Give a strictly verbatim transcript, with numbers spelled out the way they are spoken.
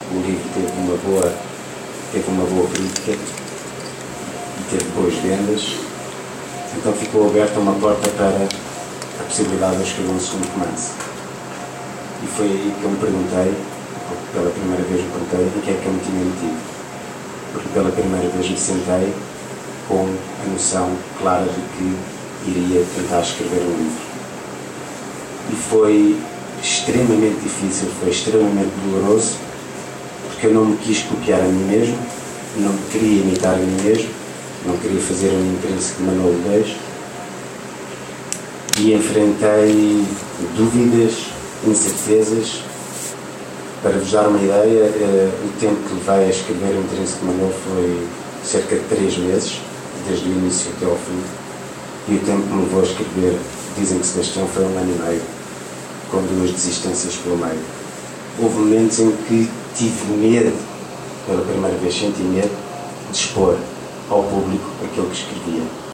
o livro teve uma boa, teve uma boa crítica e teve boas vendas, então ficou aberta uma porta para a possibilidade de eu escrever um segundo romance. E foi aí que eu me perguntei, pela primeira vez me perguntei, em que é que eu me tinha metido. Porque pela primeira vez me sentei com a noção clara de que iria tentar escrever um livro. E foi extremamente difícil, foi extremamente doloroso, porque eu não me quis copiar a mim mesmo, não me queria imitar a mim mesmo, não queria fazer um intrínseco de Manuel Ludez, e enfrentei dúvidas, incertezas. Para vos dar uma ideia, o tempo que levei a escrever o intrínseco de Manuel foi cerca de três meses, desde o início até ao fim, e o tempo que me levou a escrever Dizem que Sebastião foi um ano e meio, com duas desistências pelo meio. Houve momentos em que tive medo, pela primeira vez senti medo, de expor ao público aquilo que escrevia.